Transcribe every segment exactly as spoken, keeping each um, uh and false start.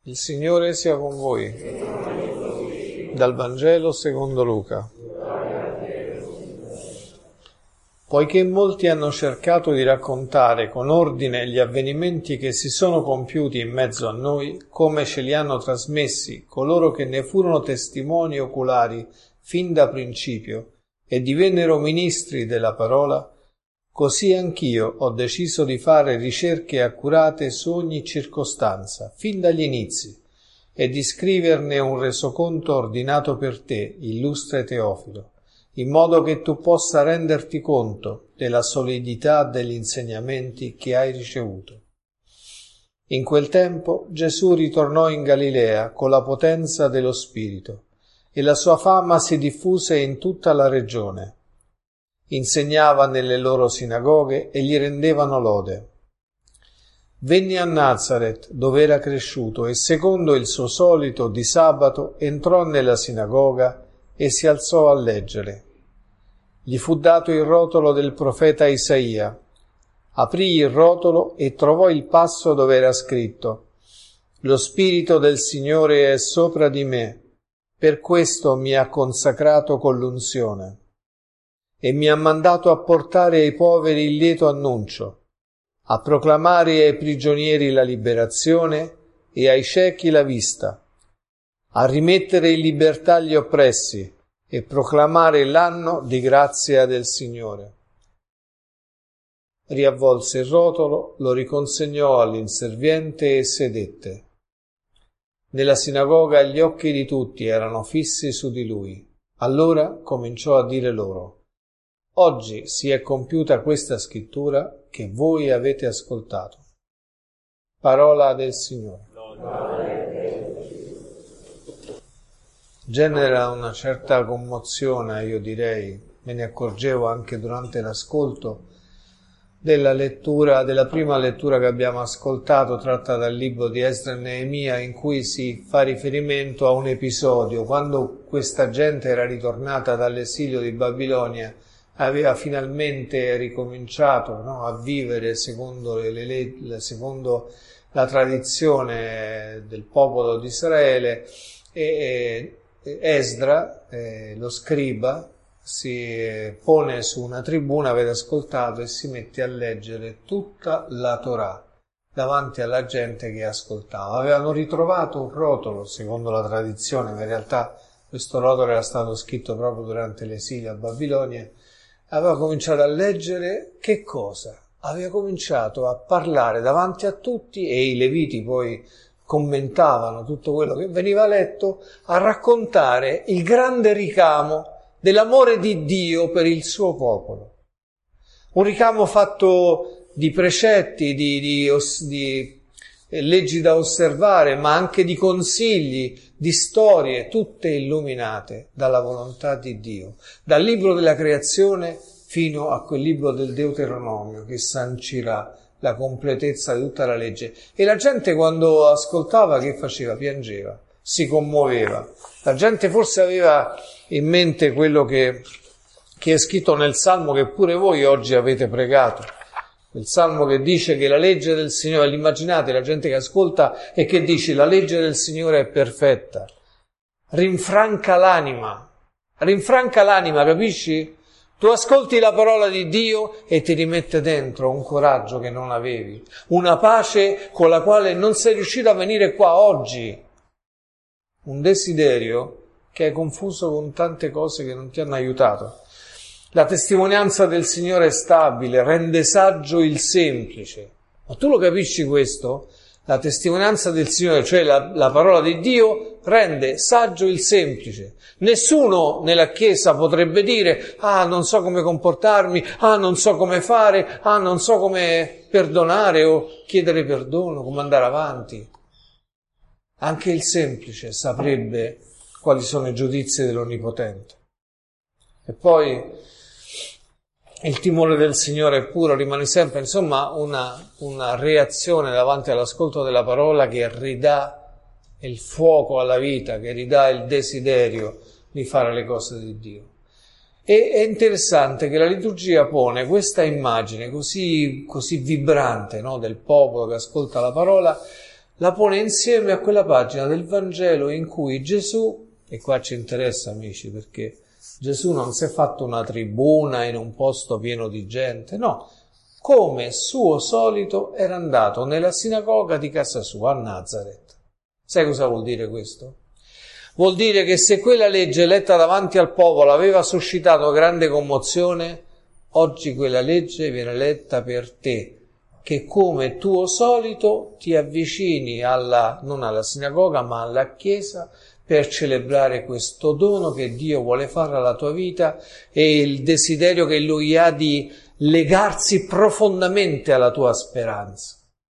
Il Signore sia con voi. Dal Vangelo secondo Luca. Poiché molti hanno cercato di raccontare con ordine gli avvenimenti che si sono compiuti in mezzo a noi, come ce li hanno trasmessi coloro che ne furono testimoni oculari fin da principio e divennero ministri della parola, così anch'io ho deciso di fare ricerche accurate su ogni circostanza, fin dagli inizi, e di scriverne un resoconto ordinato per te, illustre Teofilo, in modo che tu possa renderti conto della solidità degli insegnamenti che hai ricevuto. In quel tempo Gesù ritornò in Galilea con la potenza dello Spirito, e la sua fama si diffuse in tutta la regione. Insegnava nelle loro sinagoghe e gli rendevano lode. Venne a Nazaret, dove era cresciuto, e secondo il suo solito di sabato entrò nella sinagoga e si alzò a leggere. Gli fu dato il rotolo del profeta Isaia. Aprì il rotolo e trovò il passo dove era scritto: «Lo Spirito del Signore è sopra di me, per questo mi ha consacrato con l'unzione. E mi ha mandato a portare ai poveri il lieto annuncio, a proclamare ai prigionieri la liberazione e ai ciechi la vista, a rimettere in libertà gli oppressi e proclamare l'anno di grazia del Signore». Riavvolse il rotolo, lo riconsegnò all'inserviente e sedette. Nella sinagoga gli occhi di tutti erano fissi su di lui. Allora cominciò a dire loro: «Oggi si è compiuta questa scrittura che voi avete ascoltato». Parola del Signore. Genera una certa commozione, io direi, me ne accorgevo anche durante l'ascolto della lettura, della prima lettura che abbiamo ascoltato, tratta dal libro di Esdra e Neemia, in cui si fa riferimento a un episodio, quando questa gente era ritornata dall'esilio di Babilonia, aveva finalmente ricominciato no, a vivere secondo, le, le, secondo la tradizione del popolo di Israele, e, e Esdra, eh, lo scriba, si pone su una tribuna, avete ascoltato, e si mette a leggere tutta la Torah davanti alla gente che ascoltava. Avevano ritrovato un rotolo, secondo la tradizione, ma in realtà questo rotolo era stato scritto proprio durante l'esilio a Babilonia. Aveva cominciato a leggere che cosa? Aveva cominciato a parlare davanti a tutti, e i leviti poi commentavano tutto quello che veniva letto, a raccontare il grande ricamo dell'amore di Dio per il suo popolo. Un ricamo fatto di precetti, di, di, di leggi da osservare, ma anche di consigli, di storie, tutte illuminate dalla volontà di Dio. Dal libro della creazione fino a quel libro del Deuteronomio che sancirà la completezza di tutta la legge. E la gente, quando ascoltava, che faceva? Piangeva, si commuoveva. La gente forse aveva in mente quello che, che è scritto nel Salmo che pure voi oggi avete pregato. Il Salmo che dice che la legge del Signore, l'immaginate la gente che ascolta e che dice: la legge del Signore è perfetta, rinfranca l'anima, rinfranca l'anima, capisci? Tu ascolti la parola di Dio e ti rimette dentro un coraggio che non avevi, una pace con la quale non sei riuscito a venire qua oggi, un desiderio che hai confuso con tante cose che non ti hanno aiutato. La testimonianza del Signore è stabile, rende saggio il semplice. Ma tu lo capisci questo? La testimonianza del Signore, cioè la, la parola di Dio, rende saggio il semplice. Nessuno nella Chiesa potrebbe dire: ah, non so come comportarmi, ah, non so come fare, ah, non so come perdonare o chiedere perdono, come andare avanti. Anche il semplice saprebbe quali sono i giudizi dell'Onnipotente. E poi il timore del Signore è puro, rimane sempre, insomma, una, una reazione davanti all'ascolto della parola che ridà il fuoco alla vita, che ridà il desiderio di fare le cose di Dio. E è interessante che la liturgia pone questa immagine così, così vibrante, no, del popolo che ascolta la parola, la pone insieme a quella pagina del Vangelo in cui Gesù, e qua ci interessa amici perché Gesù non si è fatto una tribuna in un posto pieno di gente, no, come suo solito era andato nella sinagoga di casa sua a Nazareth. Sai cosa vuol dire questo? Vuol dire che se quella legge letta davanti al popolo aveva suscitato grande commozione, oggi quella legge viene letta per te, che come tuo solito ti avvicini alla, non alla sinagoga, ma alla chiesa per celebrare questo dono che Dio vuole fare alla tua vita e il desiderio che Lui ha di legarsi profondamente alla tua speranza.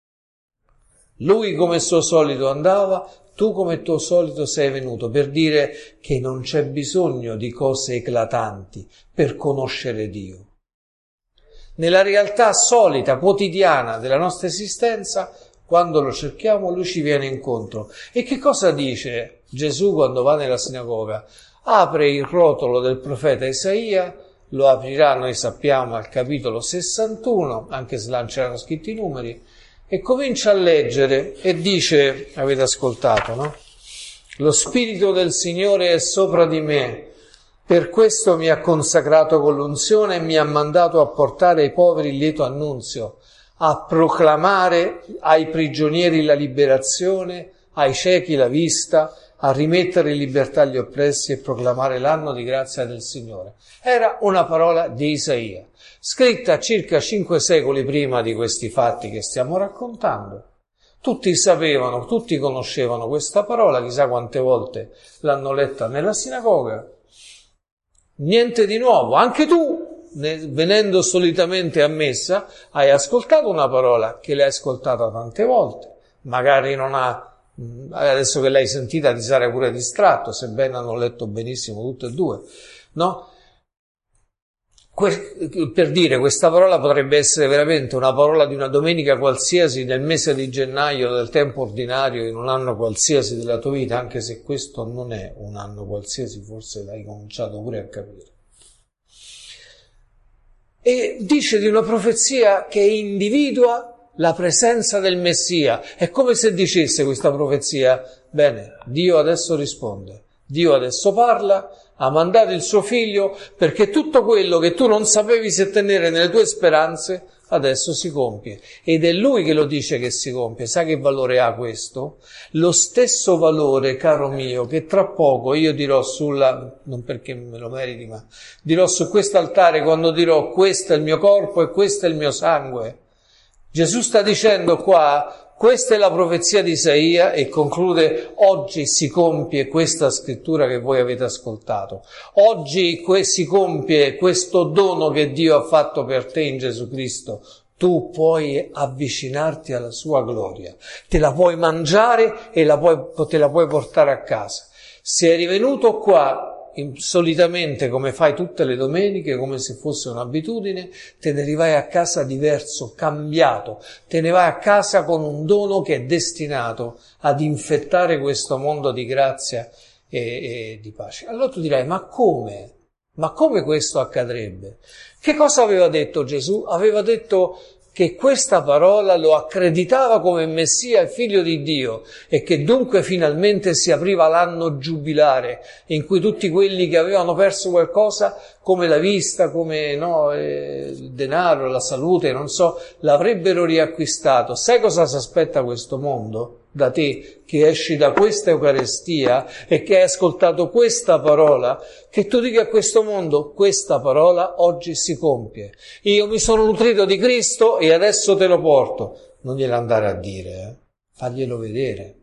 Lui come suo solito andava, tu come tuo solito sei venuto, per dire che non c'è bisogno di cose eclatanti per conoscere Dio. Nella realtà solita, quotidiana della nostra esistenza, quando lo cerchiamo, Lui ci viene incontro. E che cosa dice Gesù quando va nella sinagoga? Apre il rotolo del profeta Isaia, lo aprirà, noi sappiamo, al capitolo sessantuno, anche se là non c'erano scritti i numeri, e comincia a leggere e dice, avete ascoltato, no? Lo Spirito del Signore è sopra di me, per questo mi ha consacrato con l'unzione e mi ha mandato a portare ai poveri il lieto annunzio, a proclamare ai prigionieri la liberazione, ai ciechi la vista, a rimettere in libertà gli oppressi e proclamare l'anno di grazia del Signore. Era una parola di Isaia, scritta circa cinque secoli prima di questi fatti che stiamo raccontando. Tutti sapevano, tutti conoscevano questa parola, chissà quante volte l'hanno letta nella sinagoga. Niente di nuovo, anche tu, venendo solitamente a messa, hai ascoltato una parola che l'hai ascoltata tante volte, magari non ha, adesso che l'hai sentita ti sarai pure distratto, sebbene hanno letto benissimo tutte e due, no? Que- per dire, questa parola potrebbe essere veramente una parola di una domenica qualsiasi nel mese di gennaio del tempo ordinario in un anno qualsiasi della tua vita, anche se questo non è un anno qualsiasi, forse l'hai cominciato pure a capire. E dice di una profezia che individua la presenza del Messia. È come se dicesse questa profezia, bene, Dio adesso risponde, Dio adesso parla, ha mandato il suo figlio perché tutto quello che tu non sapevi se tenere nelle tue speranze adesso si compie. Ed è lui che lo dice che si compie. Sai che valore ha questo? Lo stesso valore, caro mio, che tra poco io dirò sulla, non perché me lo meriti, ma dirò su quest'altare quando dirò questo è il mio corpo e questo è il mio sangue. Gesù sta dicendo qua, questa è la profezia di Isaia e conclude, oggi si compie questa scrittura che voi avete ascoltato. Oggi si compie questo dono che Dio ha fatto per te in Gesù Cristo. Tu puoi avvicinarti alla sua gloria, te la puoi mangiare e la puoi, te la puoi portare a casa. Se eri venuto qua solitamente, come fai tutte le domeniche, come se fosse un'abitudine, te ne rivai a casa diverso, cambiato, te ne vai a casa con un dono che è destinato ad infettare questo mondo di grazia e, e di pace. Allora tu dirai, ma come? Ma come questo accadrebbe? Che cosa aveva detto Gesù? Aveva detto che questa parola lo accreditava come Messia e figlio di Dio e che dunque finalmente si apriva l'anno giubilare in cui tutti quelli che avevano perso qualcosa, come la vista, come no, eh, il denaro, la salute, non so, l'avrebbero riacquistato. Sai cosa si aspetta questo mondo da te che esci da questa Eucaristia e che hai ascoltato questa parola? Che tu dica a questo mondo, questa parola oggi si compie. Io mi sono nutrito di Cristo e adesso te lo porto. Non glielo andare a dire, eh? Faglielo vedere.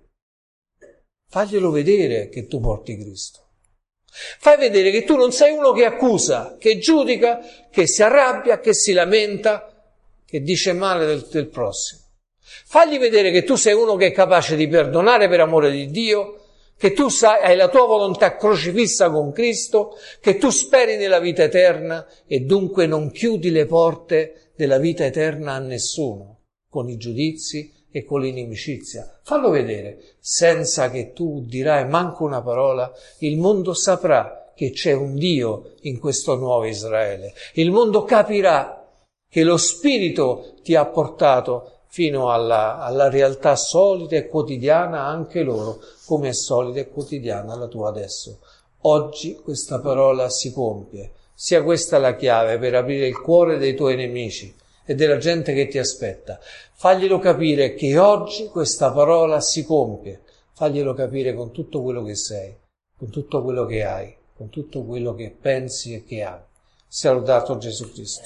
Faglielo vedere che tu porti Cristo. Fai vedere che tu non sei uno che accusa, che giudica, che si arrabbia, che si lamenta, che dice male del, del prossimo. Fagli vedere che tu sei uno che è capace di perdonare per amore di Dio, che tu sai, hai la tua volontà crocifissa con Cristo, che tu speri nella vita eterna e dunque non chiudi le porte della vita eterna a nessuno, con i giudizi e con l'inimicizia. Fallo vedere, senza che tu dirai manco una parola, il mondo saprà che c'è un Dio in questo nuovo Israele. Il mondo capirà che lo Spirito ti ha portato fino alla, alla realtà solida e quotidiana anche loro, come è solida e quotidiana la tua adesso. Oggi questa parola si compie, sia questa la chiave per aprire il cuore dei tuoi nemici e della gente che ti aspetta. Faglielo capire che oggi questa parola si compie, faglielo capire con tutto quello che sei, con tutto quello che hai, con tutto quello che pensi e che ami. Sia lodato Gesù Cristo.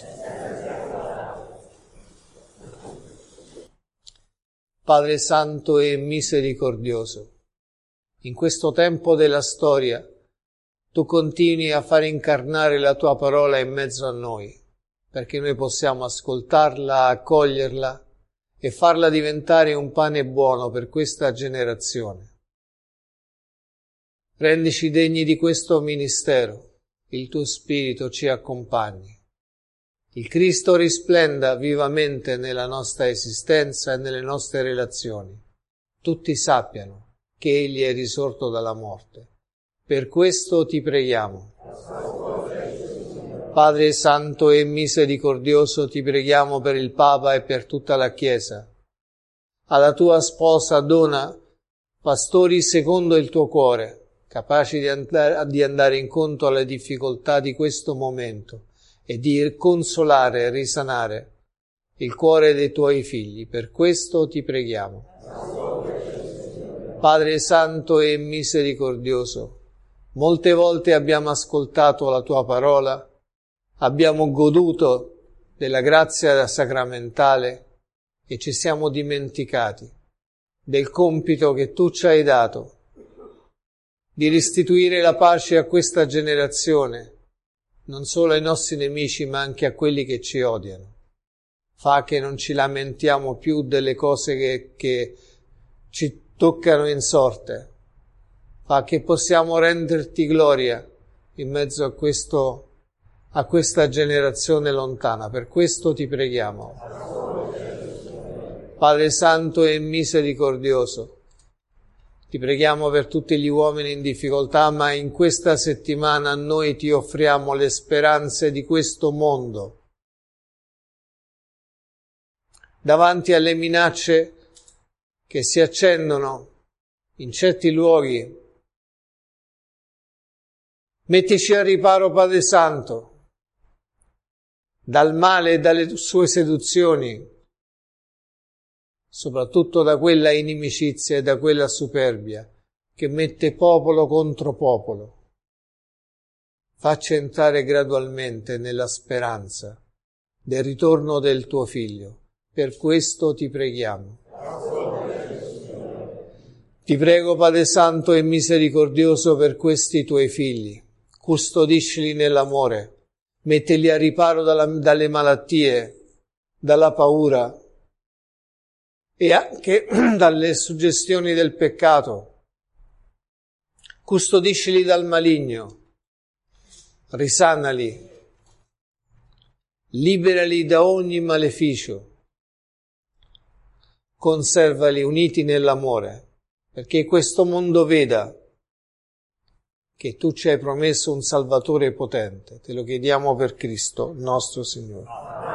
Padre Santo e misericordioso, in questo tempo della storia tu continui a far incarnare la tua parola in mezzo a noi, perché noi possiamo ascoltarla, accoglierla e farla diventare un pane buono per questa generazione. Rendici degni di questo ministero, il tuo Spirito ci accompagni. Il Cristo risplenda vivamente nella nostra esistenza e nelle nostre relazioni. Tutti sappiano che Egli è risorto dalla morte. Per questo ti preghiamo. Padre Santo e misericordioso, ti preghiamo per il Papa e per tutta la Chiesa. Alla tua sposa dona pastori secondo il tuo cuore, capaci di andare, di andare incontro alle difficoltà di questo momento e di consolare e risanare il cuore dei tuoi figli. Per questo ti preghiamo. Padre Santo e misericordioso, molte volte abbiamo ascoltato la tua parola, abbiamo goduto della grazia sacramentale e ci siamo dimenticati del compito che tu ci hai dato di restituire la pace a questa generazione, non solo ai nostri nemici ma anche a quelli che ci odiano. Fa che non ci lamentiamo più delle cose che, che ci toccano in sorte. Fa che possiamo renderti gloria in mezzo a questo, a questa generazione lontana. Per questo ti preghiamo. Padre Santo e misericordioso, ti preghiamo per tutti gli uomini in difficoltà, ma in questa settimana noi ti offriamo le speranze di questo mondo. Davanti alle minacce che si accendono in certi luoghi, mettici a riparo, Padre Santo, dal male e dalle sue seduzioni, soprattutto da quella inimicizia e da quella superbia che mette popolo contro popolo. Facci entrare gradualmente nella speranza del ritorno del tuo Figlio. Per questo ti preghiamo. Ti prego, Padre Santo e misericordioso, per questi tuoi figli. Custodiscili nell'amore, mettili a riparo dalla, dalle malattie, dalla paura e anche dalle suggestioni del peccato. Custodiscili dal maligno, risanali, liberali da ogni maleficio, conservali uniti nell'amore, perché questo mondo veda che tu ci hai promesso un Salvatore potente. Te lo chiediamo per Cristo, nostro Signore.